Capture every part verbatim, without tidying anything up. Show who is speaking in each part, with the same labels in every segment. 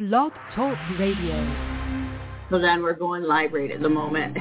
Speaker 1: Blog Talk Radio.
Speaker 2: So then we're going live right at the moment.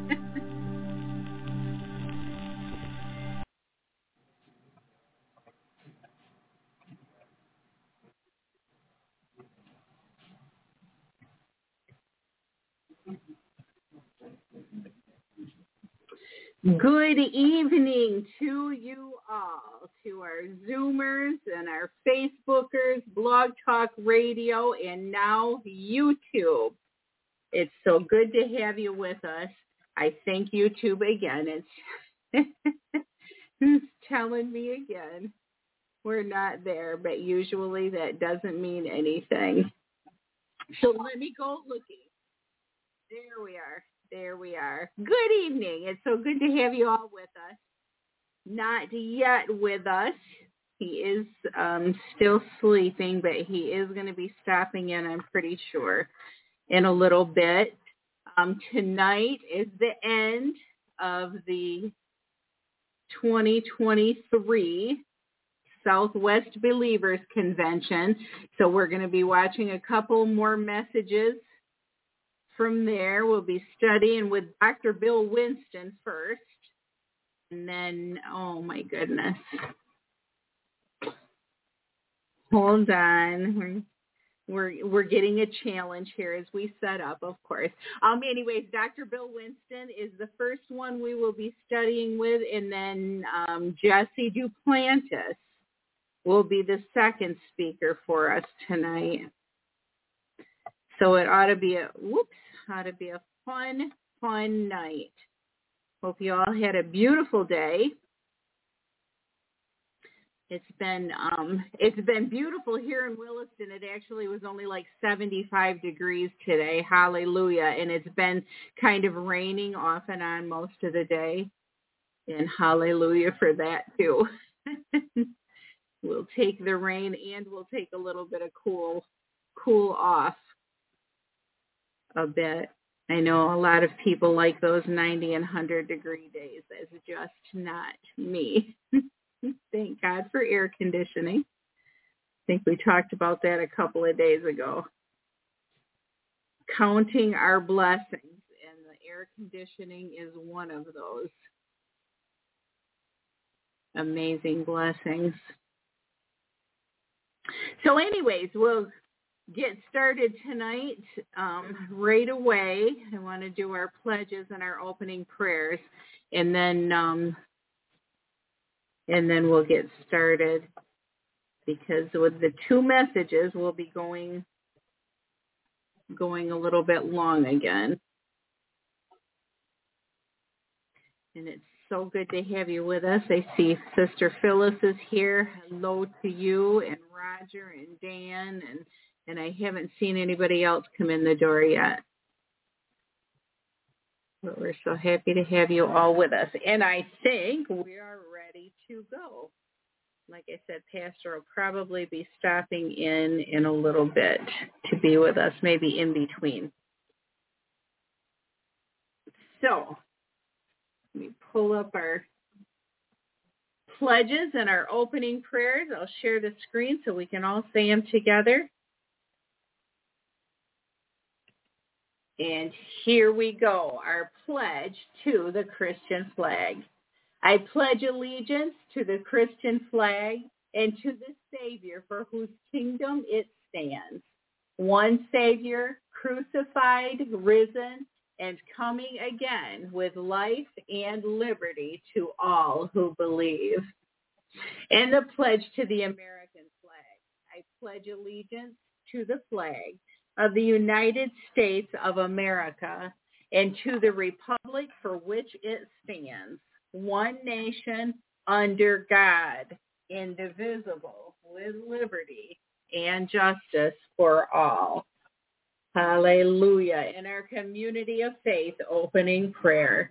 Speaker 2: Good evening to you all, to our Zoomers and our Facebookers, Blog Talk Radio, and now YouTube. It's so good to have you with us. I thank YouTube again. It's, it's telling me again we're not there, but usually that doesn't mean anything. So let me go looking. There we are. There we are. Good evening. It's so good to have you all with us. Not yet with us. He is um, still sleeping, but he is going to be stopping in, I'm pretty sure, in a little bit. Um, tonight is the end of the twenty twenty-three Southwest Believers Convention. So we're going to be watching a couple more messages. From there, we'll be studying with Doctor Bill Winston first. And then, oh my goodness. Hold on. We're, we're, we're getting a challenge here as we set up, of course. Um. Anyways, Doctor Bill Winston is the first one we will be studying with. And then um, Jesse Duplantis will be the second speaker for us tonight. So it ought to be a, whoops, ought to be a fun, fun night. Hope you all had a beautiful day. It's been, um, it's been beautiful here in Williston. It actually was only like seventy-five degrees today. Hallelujah. And it's been kind of raining off and on most of the day. And hallelujah for that too. We'll take the rain and we'll take a little bit of cool, cool off. A bit. I know a lot of people like those ninety and one hundred degree days. That's just not me. Thank God for air conditioning. I think we talked about that a couple of days ago. Counting our blessings, and the air conditioning is one of those amazing blessings. So anyways, we'll get started tonight um, right away. I want to do our pledges and our opening prayers, and then um, and then we'll get started, because with the two messages we'll be going going a little bit long again. And it's so good to have you with us. I see Sister Phyllis is here. Hello to you, and Roger and Dan, and And I haven't seen anybody else come in the door yet. But we're so happy to have you all with us. And I think we are ready to go. Like I said, Pastor will probably be stopping in in a little bit to be with us, maybe in between. So let me pull up our pledges and our opening prayers. I'll share the screen so we can all say them together. And here we go, our pledge to the Christian flag. I pledge allegiance to the Christian flag and to the Savior for whose kingdom it stands. One Savior, crucified, risen, and coming again with life and liberty to all who believe. And the pledge to the American flag. I pledge allegiance to the flag of the United States of America and to the republic for which it stands, one nation under God, indivisible, with liberty and justice for all. Hallelujah. In our community of faith, opening prayer.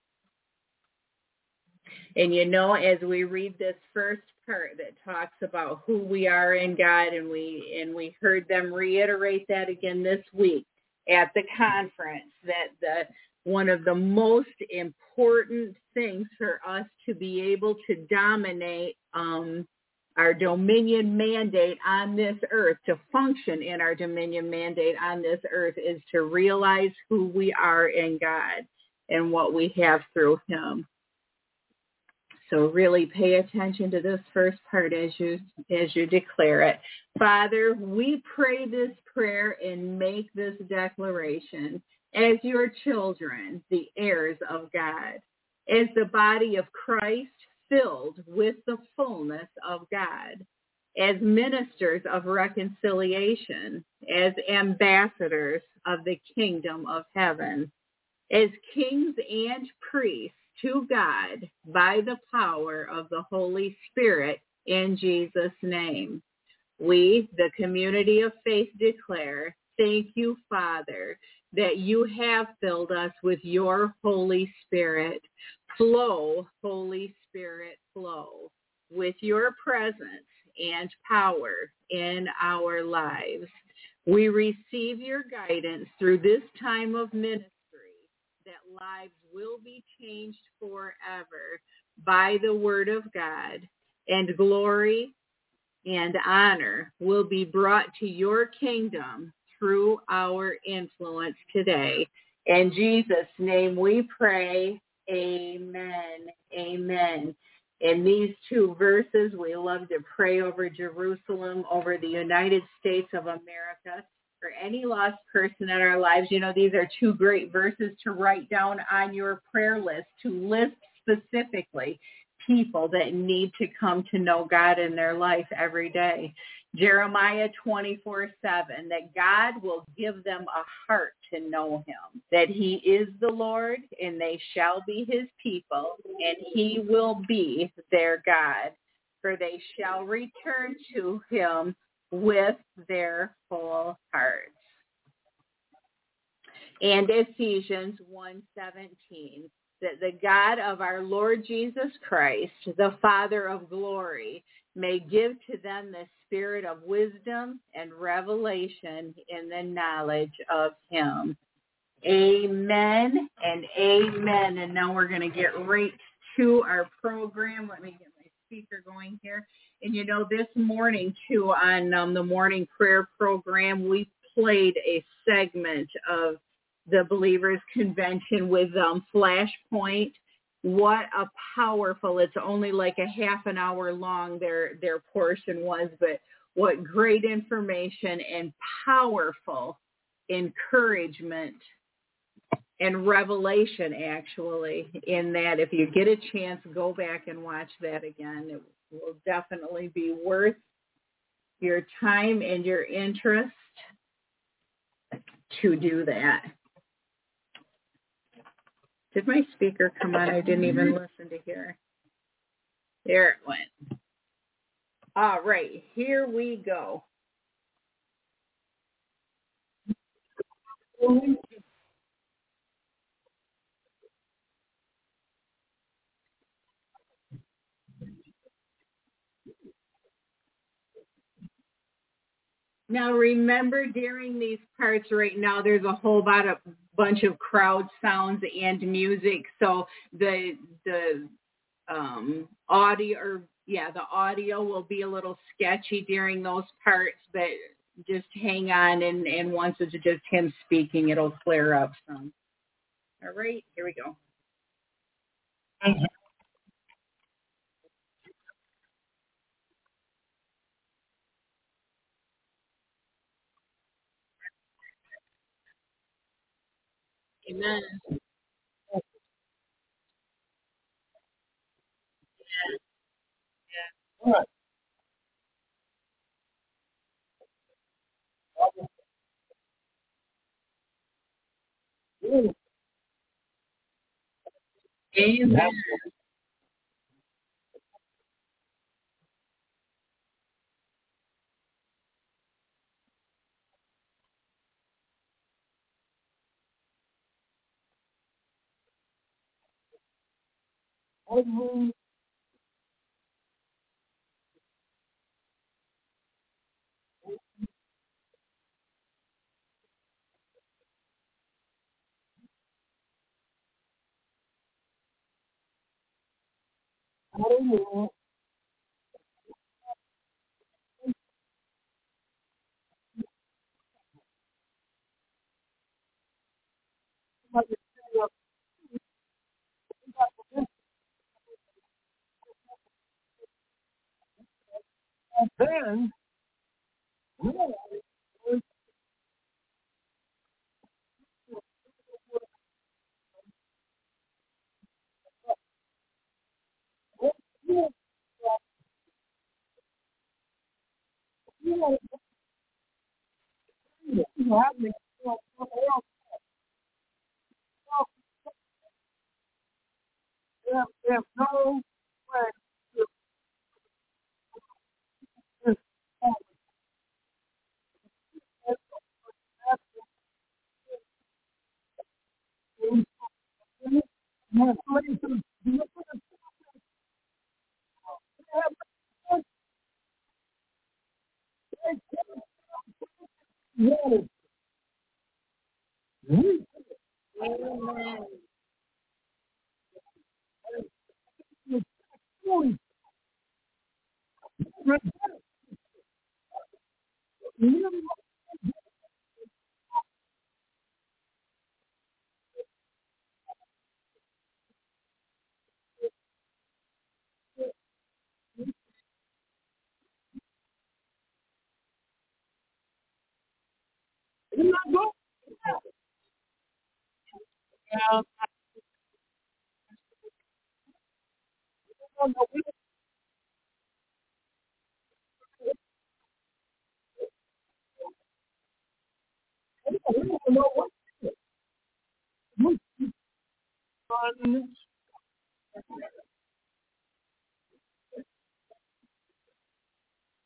Speaker 2: And you know, as we read this first part that talks about who we are in God, and we and we heard them reiterate that again this week at the conference, that the one of the most important things for us to be able to dominate um, our dominion mandate on this earth, to function in our dominion mandate on this earth, is to realize who we are in God and what we have through him. So really pay attention to this first part as you as you declare it. Father, we pray this prayer and make this declaration as your children, the heirs of God, as the body of Christ filled with the fullness of God, as ministers of reconciliation, as ambassadors of the kingdom of heaven, as kings and priests to God by the power of the Holy Spirit in Jesus' name. We, the community of faith, declare, thank you, Father, that you have filled us with your Holy Spirit. Flow, Holy Spirit, flow with your presence and power in our lives. We receive your guidance through this time of ministry, that lives will be changed forever by the word of God, and glory and honor will be brought to your kingdom through our influence today. In Jesus' name we pray, amen, amen. In these two verses, we love to pray over Jerusalem, over the United States of America, for any lost person in our lives. You know, these are two great verses to write down on your prayer list, to list specifically people that need to come to know God in their life every day. Jeremiah twenty-four seven, that God will give them a heart to know him, that he is the Lord and they shall be his people, and he will be their God, for they shall return to him with their whole hearts. And Ephesians one seventeen, that the God of our Lord Jesus Christ, the Father of glory, may give to them the spirit of wisdom and revelation in the knowledge of him. Amen and amen. And now we're going to get right to our program. Let me get my speaker going here. And you know, this morning too, on um, the morning prayer program, we played a segment of the Believers Convention with um, Flashpoint. What a powerful, it's only like a half an hour long, their their portion was, but what great information and powerful encouragement and revelation, actually, in that. If you get a chance, go back and watch that again. It will definitely be worth your time and your interest to do that. Did my speaker come on? I didn't even listen to hear. There it went. All right, here we go. Now remember, during these parts right now, there's a whole lot of bunch of crowd sounds and music. So the the um, audio, or yeah, the audio will be a little sketchy during those parts, but just hang on, and, and once it's just him speaking, it'll clear up some. All right, here we go. Amen. Amen.
Speaker 1: then realize what you you know happening to someone else. There's, there's no way to just you're not going down. I don't know, we don't know what we're doing.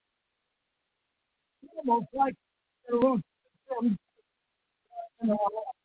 Speaker 1: Almost like they're